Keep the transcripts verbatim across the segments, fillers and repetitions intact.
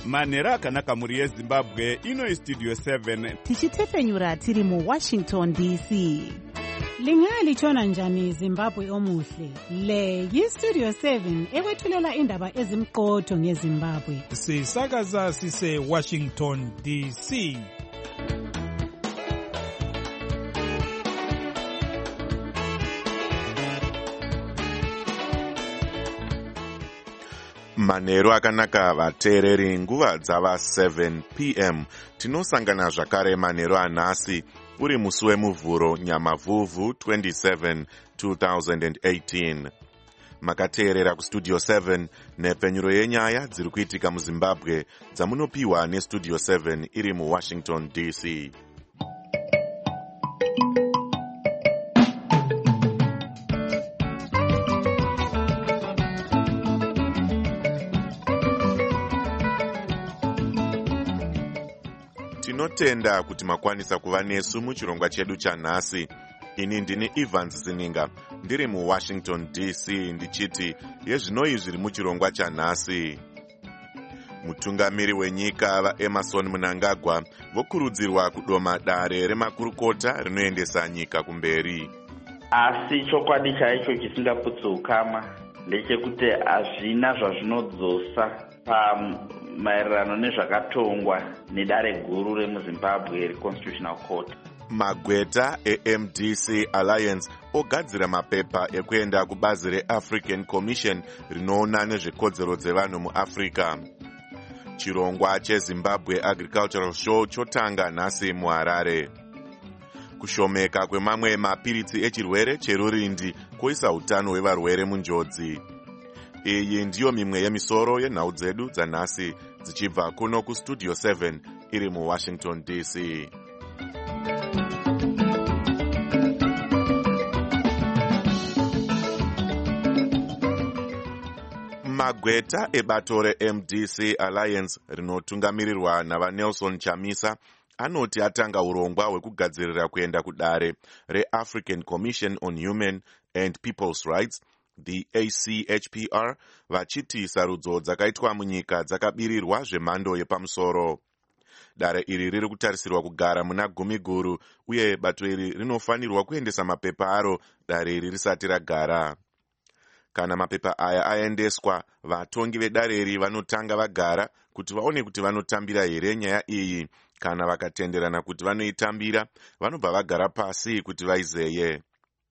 manhero akanaka mhuri yezimbabwe. Ino istudio seven tichitefenyura tiri muwashington D C. Lingalitshona njani Zimbabwe omuhle? Le yistudio seven ekwethulela indaba ezimqotho ngeZimbabwe. Sisakaza sise Washington D C. Manhero akanaka vateereri, nguva dzava seven p m tinosangana zvakare manhero anhasi uri musi wemuvhuro Nyamavhuvhu twenty-seven two thousand eighteen. Makateerera kustudio seven nepfenyuro yenyaya dziri kuitika muZimbabwe dzamunopiwa nestudio seven iri muWashington D C. Tinotenda kuti makwanisa kuva nesu muchirongwa chedu chanhasi. Ini ndini Evans Zininga ndiri muWashington D C ndichiti yezvinoi zviri muchirongwa chanhasi. Mutungamiri wenyika vaEmerson Mnangagwa vokurudzirwa kudoma dare remakurukota rinoendesa nyika kumberi. Asi chokwadi chaicho chisingaputsa ndechekuti hazvina zvazvinodzosa pamaererano nezvakatongwa nedare guru remuZimbabwe reConstitutional Court. Magweta eM D C Alliance ogadzira mapepa ekuenda kubazi reAfrican Commission rinoona nezvekodzero dzevanhu muAfrica. Chirongwa cheZimbabwe Agricultural Show chotanga nhasi muHarare. Kushomeka kwemamwe mapiritsi echirwere cherurindi koisa utano hwevarwere munjodzi. Iyi ndiyo mimwe yemisoro yenhau dzedu dzanhasi dzichibva kuno kustudio seven iri muWashington D C. Magweta ebato reM D C Alliance rinotungamirirwa navaNelson Chamisa anoti atanga urongwa hwekugadzirira kuenda kudare reAfrican Commission on Human and People's Rights, the A C H P R, vachiti sarudzo dzakaitwa munyika dzakabirirwa zvemhando yepamusoro. Dare iri riri kutarisirwa kugara muna Gumiguru uye bato iri rinofanirwa kuendesa mapepa aro dare iri risati ragara. Kana mapepa aya aendeswa, vatongi vedare iri vanotanga vagara kuti vaone kuti vanotambira here nyaya iyi. Kana vakatenderana kuti vanoitambira, vanobva vagara pasi kuti vaizeye.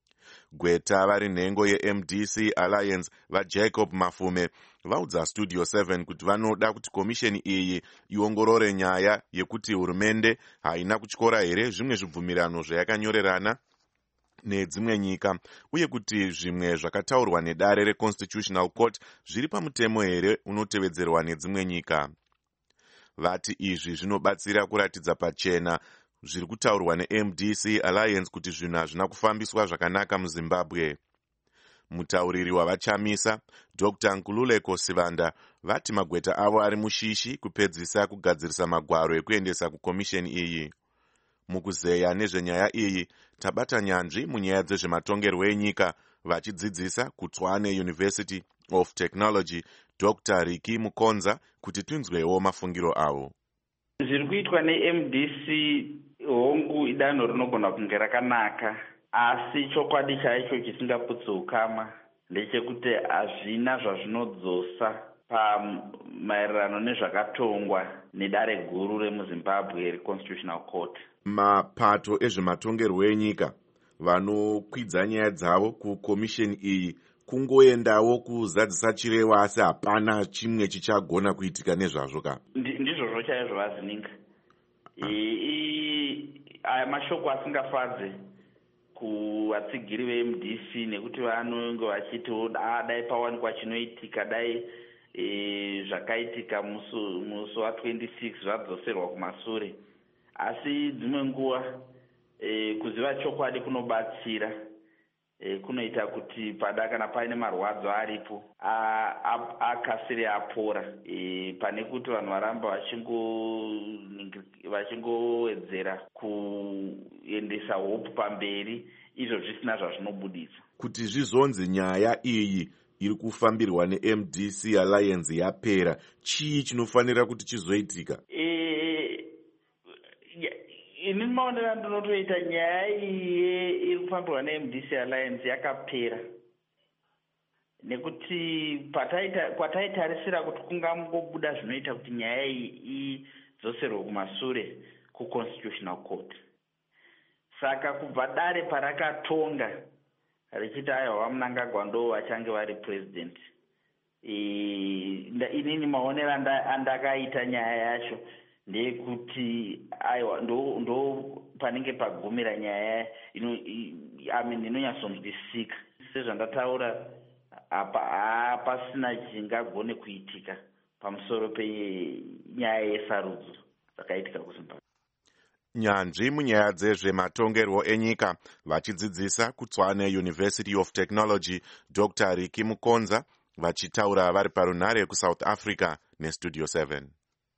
Gweta vari nhengo yeM D C Alliance vaJacob Mafume vaudza studio seven kuti vanoda kuti komisheni iyi iongorore nyaya yekuti hurumende haina kutyora here zvimwe zvibvumirano zvayakanyorerana nedzimwe nyika uye kuti zvimwe zvakataurwa nedare reConstitutional Court zviri pamutemo here unotevedzerwa nedzimwe nyika. Vati izvi zvinobatsira kuratidza pachena zviri kutaurwa neM D C Alliance kuti zvinhu hazvina kufambiswa zvakanaka muZimbabwe. Mutauriri wavachamisa Doctor Nkululeko Sivanda vati magweta avo ari mushishi kupedzisa kugadzirisa magwaro ekuendesa kukomisheni iyi. Mukuzeya nezvenyaya iyi tabata nyanzvi munyaya dzezvematongerwo enyika vachidzidzisa kuTshwane University of Technology Doctor Riki Mukonza kuti tinzwewo mafungiro avo. Zviri kuitwa neM D C hongu idanho rinogona kunge rakanaka, asi chokwadi chaicho chisingaputsa ukama ndechekuti hazvina zvazvinodzosa pamaererano nezvakatongwa nedare guru remuZimbabwe reConstitutional Court. Mapato ezvematongerwo enyika vanokwidza nyaya dzavo kukomisheni iyi kungoendawo kuzadzisa chirevo asi hapana chimwe chichagona kuitika nezvazvo ka? Ndizvozvo chaizvo vazininga. Aya mashoko asingafadze kuvatsigiri veM D C nekuti vanonge vachiti dai pawanikwa chinoitika dai zvakaitika musi wa26 zvadzoserwa kumashure. Asi dzimwe nguva kuziva chokwadi kunobatsira, kunoita kuti pada kana paine marwadzo aripo akasire apora pane kuti vanhu varamba vachingowedzera kuendesa hope pamberi izvo zvisina zvazvinobudisa. Kuti zvizonzi nyaya iyi iri kufambirwa neM D C Alliance yapera, chii chinofanira kuti chizoitika? Ini maonera ndinotoita nyaya iyi iri kufambirwa neM D C Alliance yakapera, nekuti kwataitarisira kuti kungangobuda zvinoita kuti nyaya iyi idzoserwe kumashure kuConstitutional Court. Saka kubva dare parakatonga richiti aiwa Mnangagwa ndo vachange vari president, inini maonera andakaita nyaya yacho ndeyekuti aiwa ndo ndo panenge pagumira nyaya ino inonyatsonzwisika. Sezvandataura apa hapasina chingagone kuitika pamusoro penyaya yesarudzo dzakaitika kuZimbabwe. Nyanzvi munyaya dzezvematongerwo enyika vachidzidzisa kuTshwane University of Technology, Doctor Riki Mukonza, vachitaura vari parunhare kuSouth Africa neStudio seven.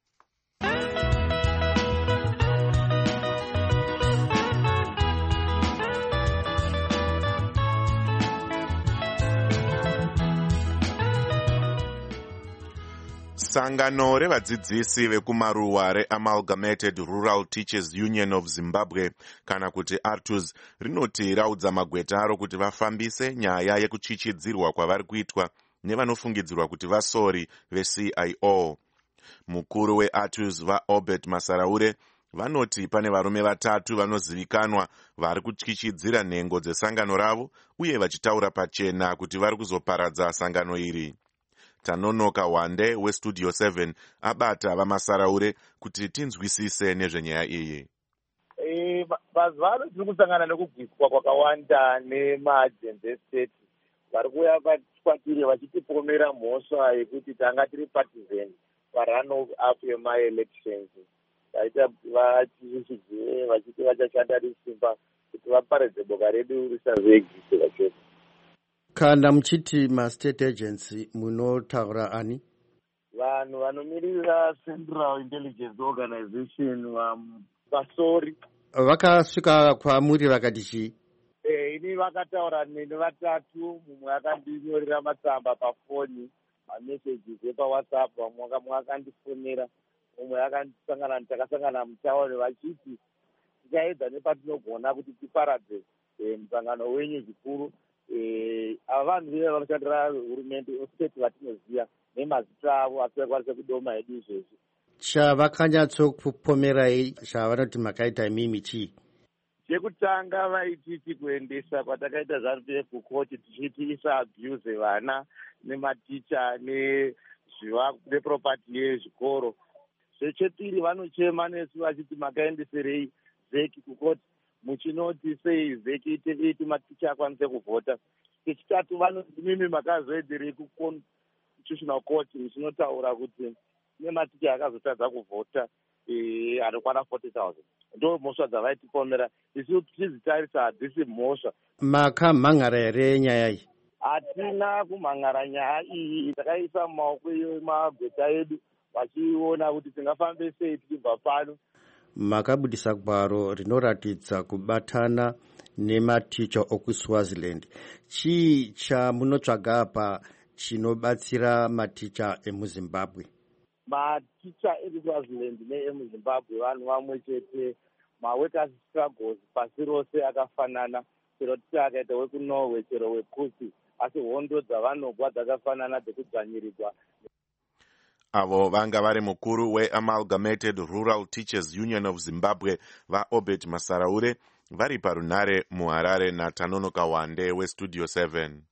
Sangano revadzidzisi vekumaruwa reAmalgamated Rural Teachers Union of Zimbabwe, kana kuti ARTUZ, rinoti raudza magweta aro kuti vafambise nyaya yekuchichidzirwa kwavari kuitwa nevanofungidzirwa kuti vasori veC I O. Mukuru weARTUZ vaObert Masaraure vanoti pane varume vatatu vanozivikanwa vari kuchichidzira nhengo dzesangano ravo uye vachitaura pachena kuti vari kuzoparadza sangano iri. Tanonoka Wande weStudio seven abata vaMasaraure kuti tinzwisise nezvenyaya iyi. Eh, mazuva ano tiri kusangana nekubviswa kwakawanda nemaagents estate vari kuuya kwatiri vachitipomera mhosva yekuti tanga tiri partisan parun up yemaelections. Vaita vachizvizive vachiti vachashanda nesimba kuti vaparedze boka redu risazoexiste vachose. Kana muchiti mastate agency munotaura ani? Vanhu vanomirira Central Intelligence Organization vasori. Vakasvika kwamuri vakati chii? Eh, ini vakataura neni vatatu, mumwe akandinyorera matsamba pafoni, mamessages epaWhatsApp, mumwe akandifonera, mumwe akandisangana takasangana mutauri vachiti tichaedza nepatinogona kuti tiparadze musangano wenyu zvikuru. Ava vanhu veve vanoshandira hurumende state vatinoziva nemazita avo asi vakwanisa kudoma hedu izvezvi. Chavakanyatsokupomerai chavanoti makaita imimi chii? Chekutanga vaititi kuendesa kwatakaita ZANU-P F kukoti tichiti isaabuse vana nematicha neproperty yezvikoro. Zvechepiri vanochema nesu vachiti makaendeserei zeki kukoti muchinoti sei zeki iti maticha akwanise kuvhota. Chechitatu vanoti mimi makazoedzerei kuConstitutional Court muchinotaura kuti nematicha akazotadza kuvhota anokwana forty thousand. Ndo mhosva dzavaitipomera. Isu tichidzitarisa hadzisi mhosva. Makamhangara here nyaya iyi? Hatina kumhangara nyaya iyi. Takaisa mumaoko emagweta edu vachiona kuti tingafambe sei tichibva pano. Makabudisa gwaro rinoratidza kubatana nematicha okuSwaziland. Chii chamunotsvaga apa chinobatsira maticha emuZimbabwe? Maticha ekuSwaziland neemuZimbabwe vanhu vamwe chete. Maworkers struggles pasi rose akafanana. Chero titi akaita wekuNorway chero wekusi, asi hondo dzavanogwa dzakafanana dzekudzvanyirirwa. Avo vanga vari mukuru weAmalgamated Rural Teachers Union of Zimbabwe vaObert Masaraure vari parunhare muHarare naTanonoka Wande weStudio seven.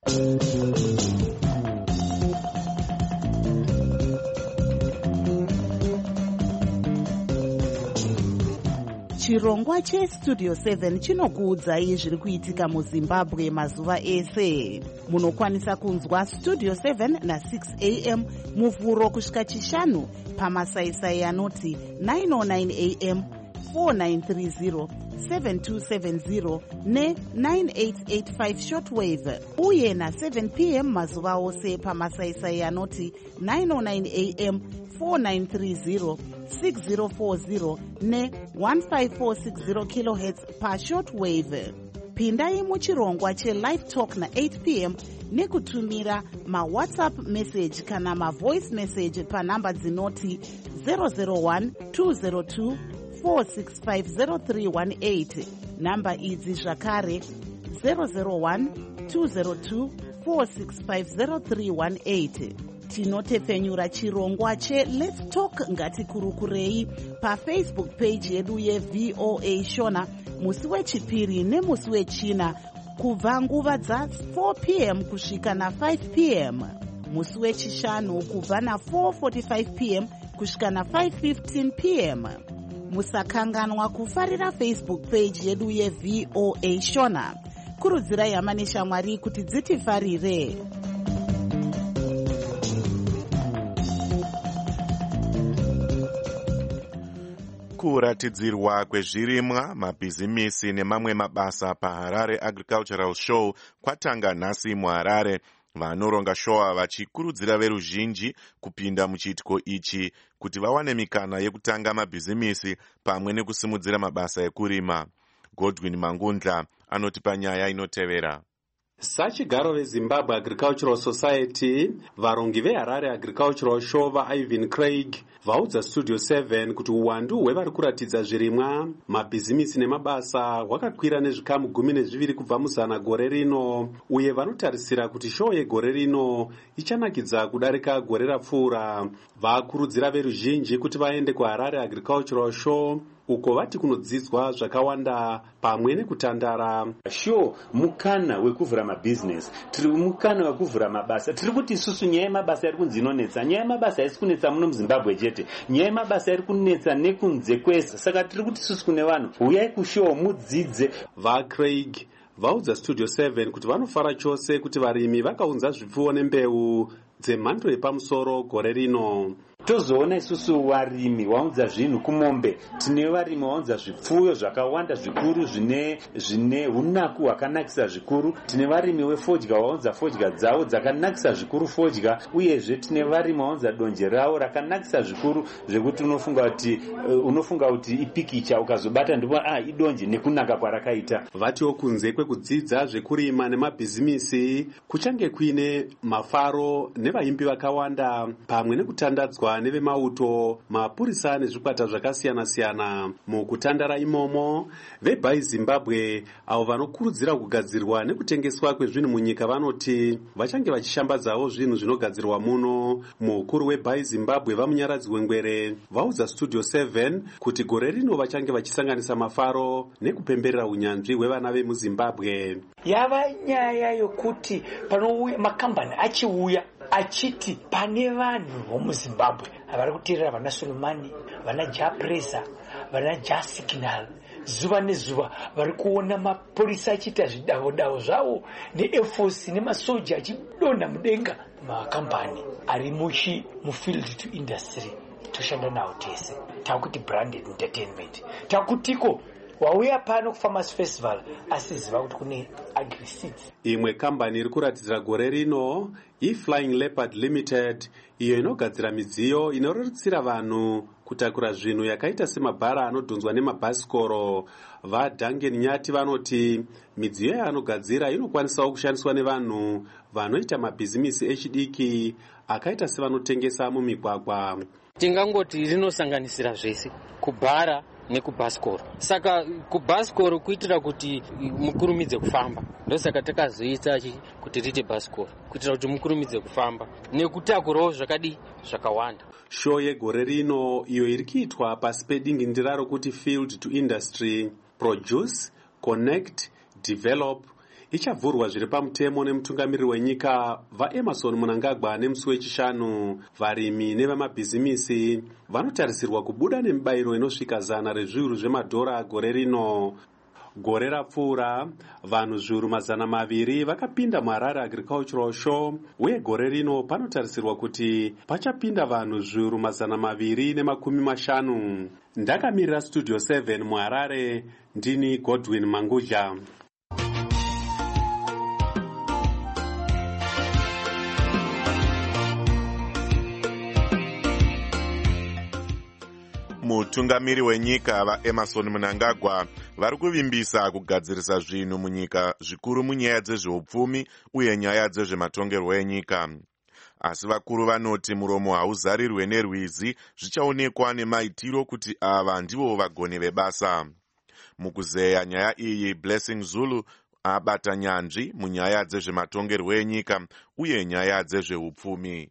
Chirongwa cheStudio seven chinokuudzai zviri kuitika muZimbabwe mazuva ese. Munokwanisa kunzwa Studio seven na six a m muvhuro kusvika chishanu pamasaisai anoti nine oh nine a m, four nine three zero, seven two seven zero ne nine eight eight five shortwave, uye na seven p m mazuva ose pamasaisai anoti nine oh nine a m, four nine three zero, six zero four zero ne one five four six zero kilohertz pa shortwave. pindai muchirongwa chelive talk na-eight p m nekutumira mawhatsapp message kana mavoice message panhamba dzinoti zero zero one two zero two four six five zero three one eight. Namba idzi zvakare zero zero one two zero two four six five zero three one eight. Tinotefenyura chirongwa che Let's Talk ngatikurukurei pafacebook page yedu yeV O A Shona musi wechipiri nemusi wechina kubva nguva dza four p m kusvika na five p m, musi wechishanu kubva na four forty-five p m kusvika na five fifteen p m. Musakanganwa kufarira Facebook page yedu yeV O A Shona. Kurudzirai hama neshamwari kuti dzitifarire. Kuratidzirwa kwezvirimwa, mabhizimisi nemamwe mabasa paHarare Agricultural Show kwatanga nhasi muHarare. Vanoronga showa vachikurudzira veruzhinji kupinda muchiitiko ichi kuti vawane mikana yekutanga mabhizimisi pamwe nekusimudzira mabasa ekurima. Godwin Mangundla anotipa nyaya inotevera. Sachigaro veZimbabwe Agricultural Society, varongi veHarare Agricultural Show vaIvan Craig vaudza Studio seven kuti uwandu hwevari kuratidza zvirimwa, mabhizimisi nemabasa hwakakwira nezvikamu gumi nezviviri kubva muzana gore rino, uye vanotarisira kuti show yegore rino ichanakidza kudarika gore rapfuura. Vakurudzira veruzhinji kuti vaende kuHarare Agricultural Show uko vati kunodzidzwa zvakawanda pamwe nekutandara. Show mukana wekuvhura mabusiness, tiri mukana wekuvhura mabasa. Tiri kuti isusu nyaya yemabasa iri kunzi inonetsa, nyaya yemabasa haisi kunetsa muno muZimbabwe chete, nyaya yemabasa iri kunetsa nekunze kwese. Saka tiri kuti isusu kune vanhu uyai kushow mudzidze. VaCraig vaudza Studio seven kuti vanofara chose kuti varimi vakaunza zvipfuwo nembeu dzemhando yepamusoro gore rino. Tozoona isusu varimi vaunza zvinhu kumombe, tine varimi vaunza zvipfuyo zvakawanda zvikuru zvine zvine unaku hwakanakisa zvikuru, tine varimi vefodya vaunza fodya dzavo dzakanakisa zvikuru fodya, uyezve tine varimi vaunza donje ravo rakanakisa zvikuru zvekuti unofunga kuti uh, unofunga kuti ipikicha ukazobata ndipo ah idonje nekunaka kwarakaita. Vatiwo kunze kwekudzidza zvekurima nemabhizimisi kuchange kuine mafaro nevaimbi vakawanda pamwe nekutandadzwa nevemauto, mapurisa nezvikwata zvakasiyana siyana. Mukutandara imomo, veBhai Zimbabwe avo vanokurudzira kugadzirwa nekutengeswa kwezvinhu munyika vanoti vachange vachishambadzawo zvinhu zvinogadzirwa muno. Mukuru weBhai Zimbabwe vamunyaradzi wengwere vaudza Studio seven kuti gore rino vachange vachisanganisa mafaro nekupemberera unyanzvi hwevana vemuZimbabwe. Yava nyaya yokuti panouya makambani achiuya achiti pane vanhu vomuZimbabwe vari kuteerera vana Solomani, vana Japresa, vana Jasignal, zuva nezuva vari kuona mapurisa achiita zvidavo-davo zvavo neefosi nemasoja achidonha mudenga. Makambani ari muchi mufield to industry toshanda nawo tese. Takuti branded entertainment, takutiko wauya pano kuFarmers Festival asiziva kuti kune agri-seeds. Imwe kambani iri kuratidzira gore rino iFlying Leopard Limited, iyo inogadzira midziyo inorerutsira vanhu kutakura zvinhu yakaita semabhara anodhunzwa nemabhasikoro. VaDuncan Nyati vanoti midziyo yaanogadzira inokwanisawo kushandiswa nevanhu vanoita mabhizimisi echidiki akaita sevanotengesa mumigwagwa. Tingangoti rinosanganisira zvese, kubhara nekubhasikoro. Saka kubhasikoro kuitira kuti mukurumidze kufamba, ndosaka takazoita kuti rite bhasikoro kuitira kuti mukurumidze kufamba nekutakurawo zvakadi zvakawanda. Show yegore rino iyo iri kuitwa pasi pedingindira rokuti Field to Industry, Produce, Connect, Develop ichavhurwa zviri pamutemo nemutungamiriri wenyika vaEmerson Mnangagwa nemusi wechishanu. Varimi nevamabhizimisi vanotarisirwa kubuda nemibayiro inosvika zana rezviuru zvemadhora gore rino. Gore rapfuura vanhu zviuru mazana maviri vakapinda muHarare Agricultural Show, uye gore rino panotarisirwa kuti pachapinda vanhu zviuru mazana maviri nemakumi mashanu. Ndakamirira Studio seven muHarare, ndini Godwin Mangundla. Mutungamiri wenyika vaEmerson Mnangagwa vari kuvimbisa kugadzirisa zvinhu munyika, zvikuru munyaya dzezveupfumi uye nyaya dzezvematongerwo enyika. Asi vakuru vanoti muromo hauzarirwe nerwizi, zvichaonekwa nemaitiro kuti ava ndivo vagoni vebasa. Mukuzeya nyaya iyi, Blessing Zulu abata nyanzvi munyaya dzezvematongerwo enyika uye nyaya dzezveupfumi.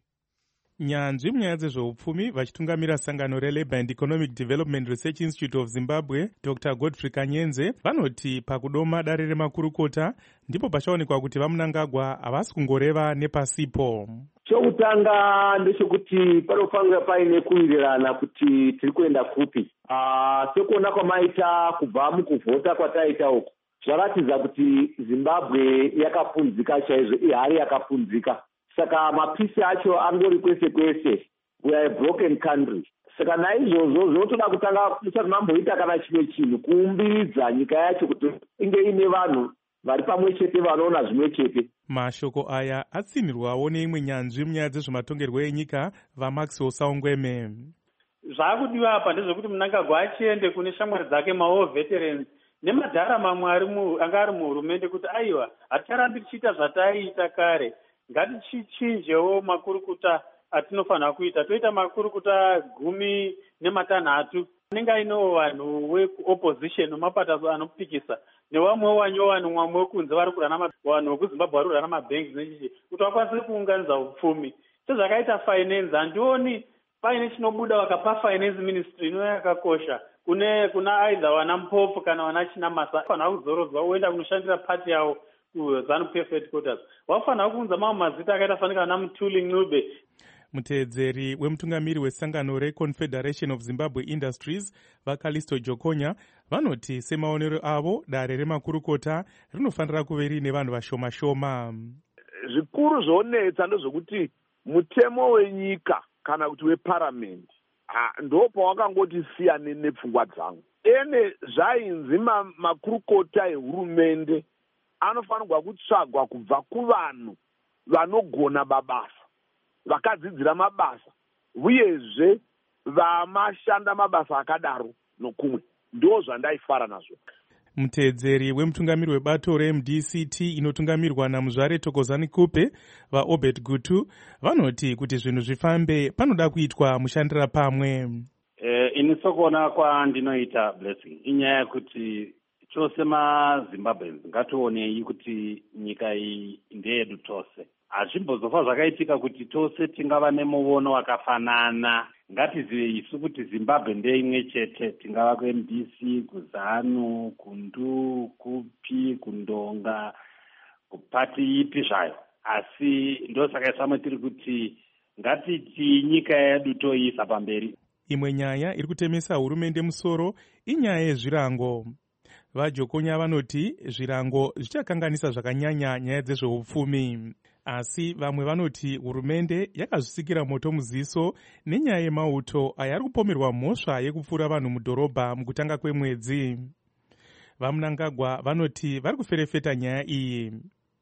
Nyanzvi munyaya dzezveupfumi vachitungamira sangano reLabour and Economic Development Research Institute of Zimbabwe, Doctor Godfrey Kanyenze, vanoti pakudoma dare remakurukota ndipo pachaonekwa kuti vamunangagwa havasi kungoreva nepasipo. Chokutanga ndechekuti panofanira paine kuwirirana kuti tiri kuenda kupi. Sekuona kwamaita kubva mukuvhota kwataita uku, zvaratidza kuti Zimbabwe yakapunzika chaizvo, ihari yakapunzika. Saka mapisi acho angori kwese kwese. We are a broken country. Saka naizvozvo zvinotoda kutanga kusati mamboita kana chimwe chinhu kuumbiridza nyika yacho kuti inge ine vanhu vari pamwe chete vanoona zvimwe chete. Mashoko aya atsinirwawo neimwe nyanzvi munyaya dzezvematongerwo enyika, vaMaxwell Saungweme. Zvaakudiwa apa ndezvekuti Mnangagwa achiende kune shamwari dzake maold veterans nemadhara mamwe anga ari muhurumende kuti aiwa, haticharambi tichiita zvataiita kare, ngatichinjewo makurukuta atinofanira kuita. Toita makurukuta gumi nematanhatu anenge ainewo vanhu weopposition mapato anopikisa nevamwewo wanyowani mwamwe wekunze vari kurana vanhu vekuzimbabwe vari kurana mabhengi nechichi kuti vakwanise kuunganidza upfumi. Sezvakaita finance, handioni paine chinobuda vakapa finance ministry ino yakakosha kune kuna aidha vana Mpofu kana vana Chinamasa. Vafanira kuzorodzwa voenda kunoshandira pati yavo kuZANU-P F headquarters. Vafanira kuunza mamwe mazita akaita fanika vana Mutuli Ncube. Mutedzeri wemutungamiri wesangano reConfederation of Zimbabwe Industries, vaKalisto Jokonya, vanoti semaonero avo dare remakurukota rinofanira kuve rine vanhu vashoma shoma. Zvikuru zvonetsa ndezvekuti mutemo wenyika kana kuti weparamende ndo pawakangoti siyane nepfungwa dzangu. Ene zvainzi makurukota ehurumende anofanirwa kutsvagwa kubva kuvanhu vanogona mabasa, vakadzidzira mabasa uyezve vamashanda mabasa akadaro nokumwe. Ndo zvandaifara nazvo. Mutedzeri wemutungamiri webato reM D C T inotungamirwa naMuzvare Thokozani Kupe, vaObert Gutu, vanoti kuti zvinhu zvifambe panoda kuitwa mushandira pamwe. Eh, ini sokuona kwandinoita Blessing inyaya kuti chose maZimbabweans ngatione kuti nyika iyi ndeyedu tose. Hazvimbozofa zvakaitika kuti tose tingava nemuono wakafanana. Ngatizive isu kuti Zimbabwe ndeimwe chete, tingava kuM D C, kuZANU, kundu, kupi, kundonga, kupati ipi zvayo. Asi ndosaka samwe tiri kuti ngatiti nyika yedu toisa pamberi. Imwe nyaya iri kutemesa hurumende musoro inyaya yezvirango. VaJokonya vanoti zvirango zvichakanganisa zvakanyanya nyaya dzezveupfumi. Asi vamwe vanoti hurumende yakazvisikira moto muziso nenyaya yemauto aya ari kupomerwa mhosva yekupfura vanhu mudhorobha mukutanga kwemwedzi. VaMunangagwa vanoti vari kuferefeta nyaya iyi.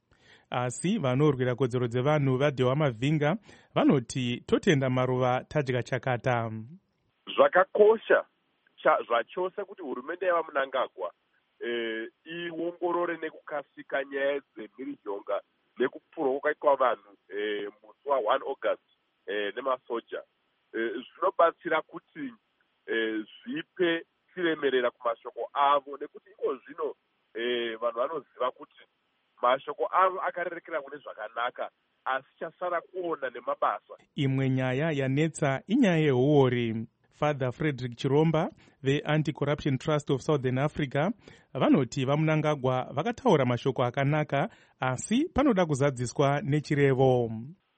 Asi vanorwira kodzero dzevanhu vaDhewa Mavhinga vanoti totenda maruva tadya chakata. Zvakakosha zvachose kuti hurumende yavaMunangagwa eh, iongorore nekukasika nyaya dzemhirizhonga nekupfurwa kwakaitwa vanhu eh, musi wa first August eh, nemasoja. Eh, zvinobatsira kuti eh, zvipe chiremerera kumashoko avo nekuti iko zvino eh, vanhu vanoziva kuti mashoko avo akarerekera kune zvakanaka asi chasara kuona nemabasa. Imwe nyaya yanetsa inyaya yehuori. Father Frederick Chiromba veAnti-Corruption Trust of Southern Africa vanoti vaMunangagwa vakataura mashoko akanaka asi panoda kuzadziswa nechirevo.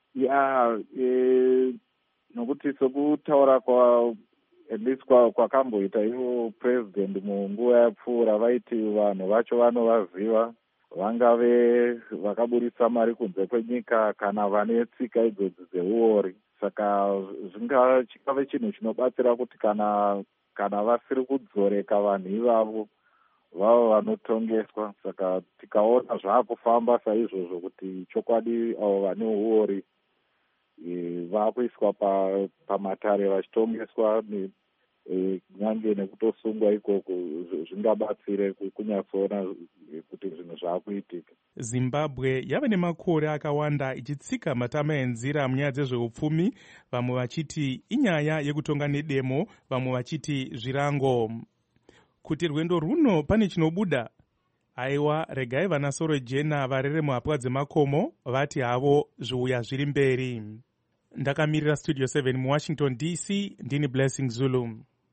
Ya, e, nokuti sokutaura kwa at least kwa kwakamboita ivo president munguva yapfuura vaiti vanhu vacho vanovaziva, vangave vakaburitsa mari kunze kwenyika kana vane tsika idzodzi dzeuori. Saka zvinga chikave chinhu chinobatsira kuti kana kana vasiri kudzoreka vanhu ivavo vavo vanotongeswa. Saka tikaona zvaakufamba saizvozvo kuti chokwadi avo vane uori e, vakuiswa pamatare pa vachitongeswa nyange nekutosungwa ikoko zvingabatsire kunyatsoona kuti zvinhu zvaakuitika. Zimbabwe yava nemakore akawanda ichitsika matama enzira munyaya dzezveupfumi, vamwe vachiti inyaya yekutonga nedemo, vamwe vachiti zvirango. Kuti rwendo runo pane chinobuda, aiwa regai vanasoro jena varere muhapwa dzemakomo vati havo zviuya zviri mberi. Ndakamirira Studio seven muWashington D C, ndini Blessing Zulu.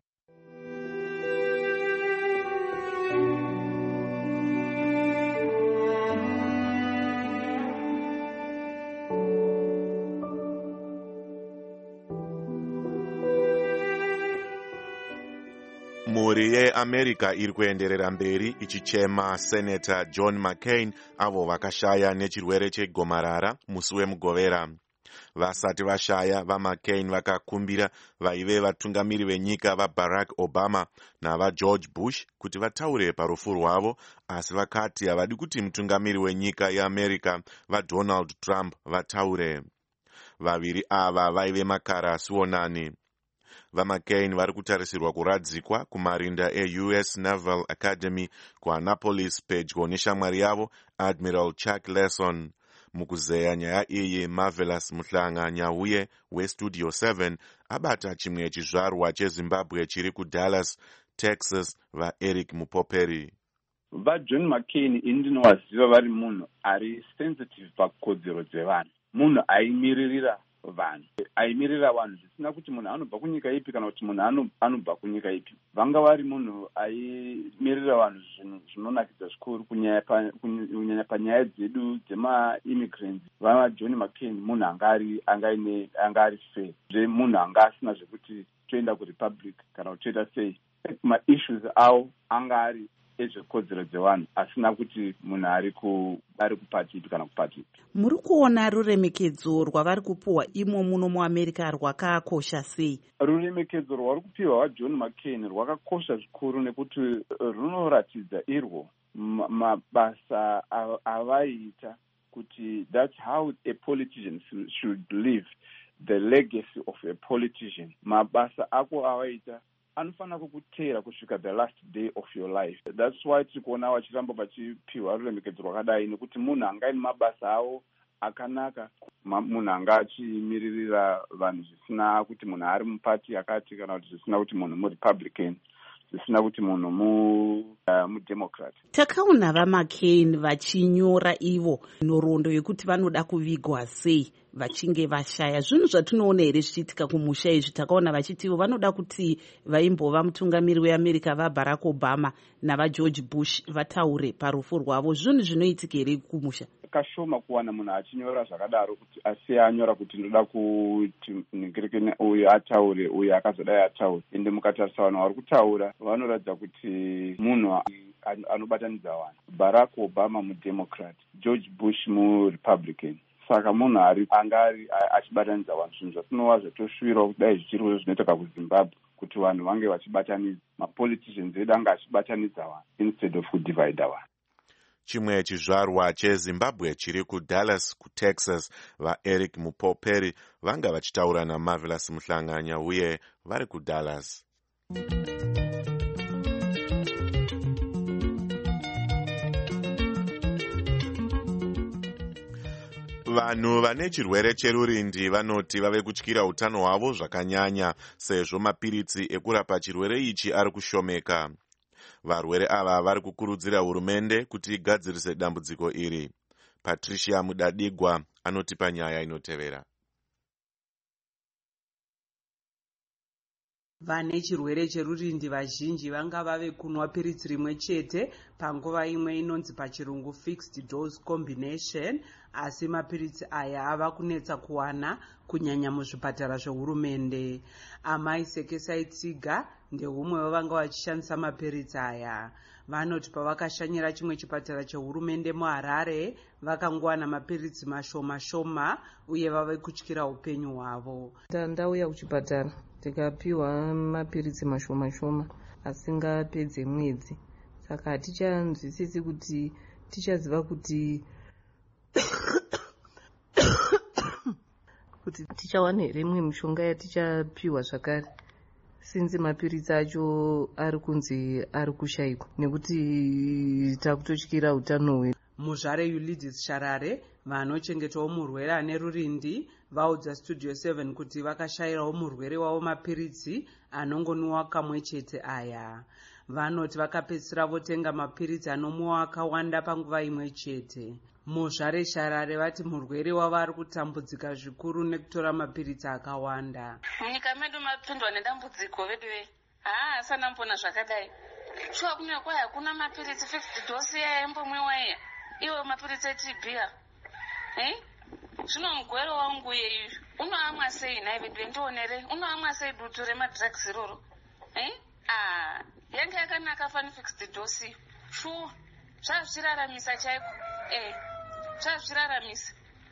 Mhuri yeAmerica iri kuenderera mberi ichichema Senator John McCain avo vakashaya nechirwere chegomarara musi wemugovera. Vasati vashaya, vaMcCain vakakumbira vaive vatungamiri venyika vaBarack Obama navaGeorge Bush kuti vataure parufu rwavo, asi vakati havadi kuti mutungamiri wenyika yeAmerica vaDonald Trump vataure. Vaviri ava vaive makarasionani. VaMcCain vari kutarisirwa kuradzikwa kumarinda eU S Naval Academy kuAnnapolis pedyo neshamwari yavo Admiral Chuck Lesson. Mukuzeya nyaya iyi, Marvelous Muhlanga Nyauye weStudio seven abata chimwe chizvarwa cheZimbabwe chiri kuDallas, Texas, vaEric Mupoperi. VaJohn McCain indinovaziva vari munhu ari sensitive pakodzero dzevanhu, munhu aimiririra vanhu, aimirira vanhu zvisina kuti munhu anobva kunyika ipi kana kuti munhu anobva kunyika ipi. Vanga vari munhu aimirira vanhu zvinonakidza zvikuru kunyanya panyaya dzedu dzemaimmigrants. VaJohn McCain munhu angari angaine angari fair, munhu anga asina zvekuti toenda kuRepublic kana kuti toenda sei. Ma-issues awo angari ezvekodzero dzevanhu asina kuti munhu ari ku ari kupati ipi kana kupati ipi. Muri kuona ruremekedzo rwavari kupiwa imo muno muAmerica rwakakosha sei? Ruremekedzo rwari kupiwa vaJohn McCain rwakakosha zvikuru nekuti runoratidza irwo mabasa avaiita kuti that's how a politician should live, the legacy of a politician. Mabasa ako avaita anofanira kukutera kusvika the last day of your life. That's why tiri kuona vachiramba vachipiwa ruremekedzo rwakadai, nekuti munhu anga ine mabasa avo akanaka, munhu anga achimiririra vanhu zvisina kuti munhu ari mupati akati kana kuti zvisina kuti munhu muRepublican, zvisina kuti munhu mudemocrat. Takaona vaMcCain vachinyora ivo nhoroondo yekuti vanoda kuvigwa sei vachinge vashaya. Zvinhu zvatinoona here zvichiitika kumusha izvi? Takaona vachiti ivo vanoda kuti vaimbova mutungamiri weAmerica vaBarack Obama navaGeorge Bush vataure parufu rwavo. Zvinhu zvinoitika here kumusha? Kashoma kuwana munhu achinyora zvakadaro, kuti asi anyora kuti ndoda kuti ningirike uyu ataure, uyu akazodai ataure. Ende mukatarisa vanhu vari kutaura vanoratidza kuti munhu anobatanidza vanhu. Barack Obama mudemocrat, George Bush muRepublican. Saka munhu ari angari achibatanidza vanhu. Zvinhu zvatinova zvatoshuvirwa kudai zvichiriwo zvinoitika kuZimbabwe, kuti vanhu vange vachibatanidza, mapoliticians edu anga achibatanidza vanhu instead of kudivide vanhu. Chimwe chizvarwa cheZimbabwe chiri kuDallas, kuTexas, vaEric Mupoperi vanga vachitaura naMarvelous Muhlanga Nyauye vari kuDallas. Vanhu vane chirwere cherurindi vanoti vave kutyira utano hwavo zvakanyanya sezvo mapiritsi ekurapa chirwere ichi ari kushomeka. Varwere ava vari kukurudzira hurumende kuti igadzirise dambudziko iri. Patricia Mudadigwa anotipa nyaya inotevera. Vane chirwere cherurindi vazhinji vanga vave kunwa piritsi rimwe chete panguva imwe inonzi pachirungu fixed dose combination, asi mapiritsi aya ava kunetsa kuwana kunyanya muzvipatara zvehurumende. Amai Sekesai Tsiga ndehumwe vavanga vachishandisa mapiritsi aya. Vanoti pavakashanyira chimwe chipatara chehurumende muHarare vakangowana mapiritsi mashoma shoma uye vave kutyira upenyu hwavo. Ndauya kuchipatara tikapiwa mapiritsi mashoma shoma asingapedze mwedzi, saka hatichanzwisisi kuti tichaziva kuti kuti tichawana here imwe mishonga yatichapiwa zvakare sinzi mapiritsi acho ari kunzi ari kushayikwa nekuti takutotyira utano hwedu. muzvare Ulysses Sharare vanochengetawo murwere ane rurindi vaudza Studio seven kuti vakashayirawo murwere wavo mapiritsi anongonwiwa kamwe chete aya. Vanoti vakapedzisira votenga mapiritsi anomwiwa akawanda panguva imwe chete. muzvare Sharare vati murwere wavo ari kutambudzika zvikuru nekutora mapiritsi akawanda. munyika medu mapindwa nedambudziko veduve haa asana mbona zvakadai shuwa kunya kwai hakuna mapiritsi fifty dosi yayaimbomwiwa iya iwe mapiritsi etibiya eh? zvino mugwero wangu yeyu unoamwa sei nai veduve ndionere unoamwa sei dutu remadrugs iroro eh? ah, yange yakanaka fani fixed dosi shuwa zvazviraramisa chaiko eh. zvazviraramisa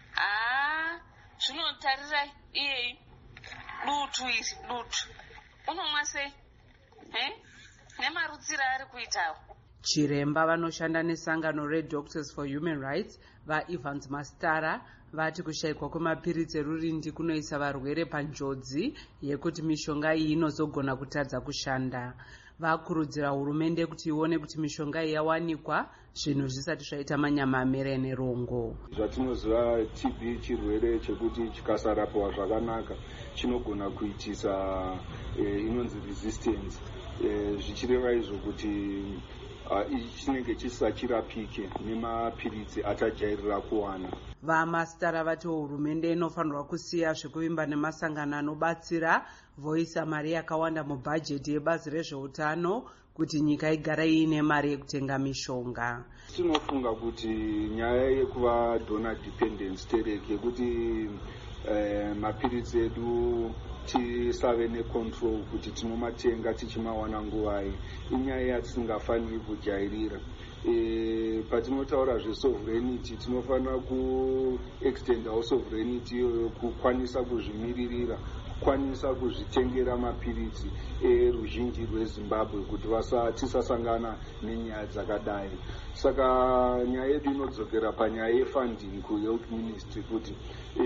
haa zvinotarirai iyeyi dutu iri dutu unomwa sei eh? nemarudziro ari kuitawo. chiremba vanoshanda nesangano reDoctors for Human Rights vaEvans Mastara vati kushayikwa kwemapiritsi erurindi kunoisa varwere panjodzi yekuti mishonga iyi inozogona kutadza kushanda. vakurudzira hurumende kuti ione kuti mishonga iyi yawanikwa zvinhu zvisati zvaita manyama amere nerongo. zvatinoziva T B chirwere chekuti chikasarapwa zvakanaka chinogona kuitisa eh, inonzi resistance eh, zvichireva izvo kuti chinenge chisachirapike nemapiritsi atajairira kuwana. vamastara vati hurumende inofanirwa kusiya zvekuvimba nemasangano anobatsira voisa mari yakawanda mubhajeti yebazi rezveutano kuti nyika igara iine mari yekutenga mishonga. tinofunga kuti nyaya yekuva donor dependence tereke yekuti eh, mapiritsi edu tisave necontrol kuti tinomatenga tichimawana nguwai inyaya yatisingafaniri kujairira. E, patinotaura zvesovereignty tinofanira kuextendawo sovereignty iyoyo kukwanisa kuzvimiririra kukwanisa kuzvitengera mapiritsi eruzhinji rweZimbabwe kuti tisasangana nenyaya dzakadai. saka nyaya yedu inodzokera panyaya yefunding kuhealth ministry kuti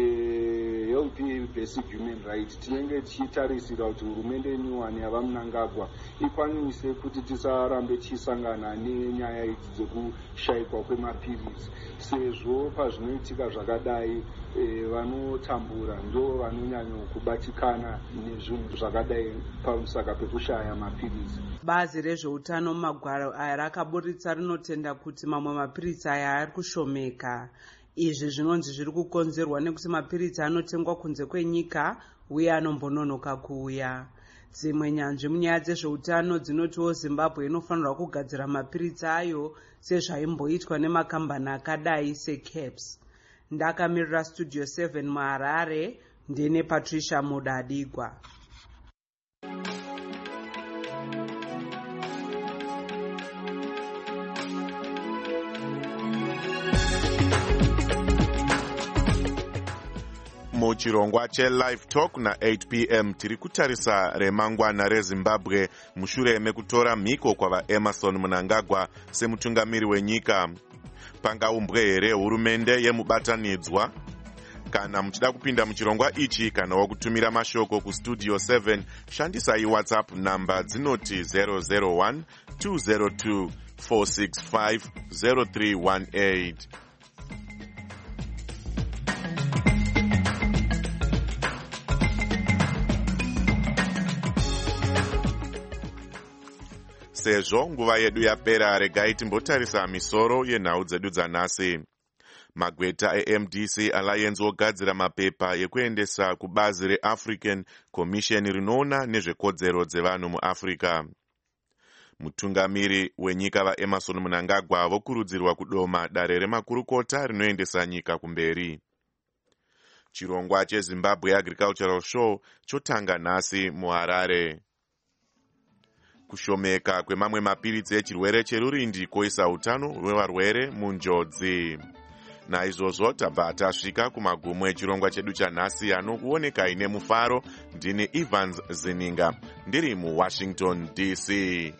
e, health basic human right tinenge tichitarisira kuti hurumende yenyuwani yava Mnangagwa ikwanise kuti tisarambe tichisangana nenyaya idzi dzekushayikwa kwemapiritsi sezvo pazvinoitika zvakadai e, vanotambura ndo vanonyanya kubatikana nezvinhu zvakadai pamusaka pekushaya mapiritsi. bazi rezveutano mumagwaro aya rakaburitsa rinotenda kuti mamwe mapiritsi aya ari kushomeka. izvi zvinonzi zviri kukonzerwa nekuti mapiritsi anotengwa kunze kwenyika uye anombononoka kuuya. dzimwe nyanzvi munyaya dzezveutano dzinotiwo Zimbabwe inofanirwa kugadzira mapiritsi ayo sezvaimboitwa nemakambani akadai seCaps. ndakamirira Studio seven muHarare ndine Patricia Mudadigwa. muchirongwa chelive talk na eight p m tiri kutarisa remangwana reZimbabwe mushure mekutora mhiko kwavaEmmerson Mnangagwa semutungamiri wenyika. pangaumbwe here hurumende yemubatanidzwa? kana muchida kupinda muchirongwa ichi kana wakutumira mashoko kustudio seven shandisai WhatsApp namba dzinoti zero zero one two zero two four six five zero three one eight. sezvo nguva yedu yapera regai timbotarisa misoro yenhau dzedu dzanhasi. magweta eM D C Alliance ogadzira mapepa ekuendesa kubazi reAfrican Commission rinoona nezvekodzero dzevanhu muAfrica. mutungamiri wenyika vaEmmerson Mnangagwa vokurudzirwa kudoma dare remakurukota rinoendesa nyika kumberi. chirongwa cheZimbabwe Agricultural Show chotanga nhasi muHarare. kushomeka kwemamwe mapiritsi echirwere cherurindi koisa utano hwevarwere munjodzi. naizvozvo tabva tasvika kumagumo echirongwa chedu chanhasi anokuonekai nemufaro. ndini Evans Zininga ndiri muWashington D C.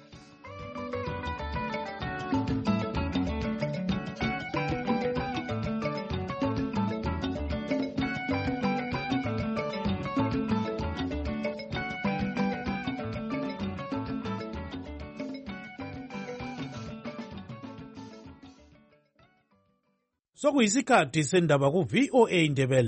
sokuyisikhathi sendaba ku-V O A Ndebele.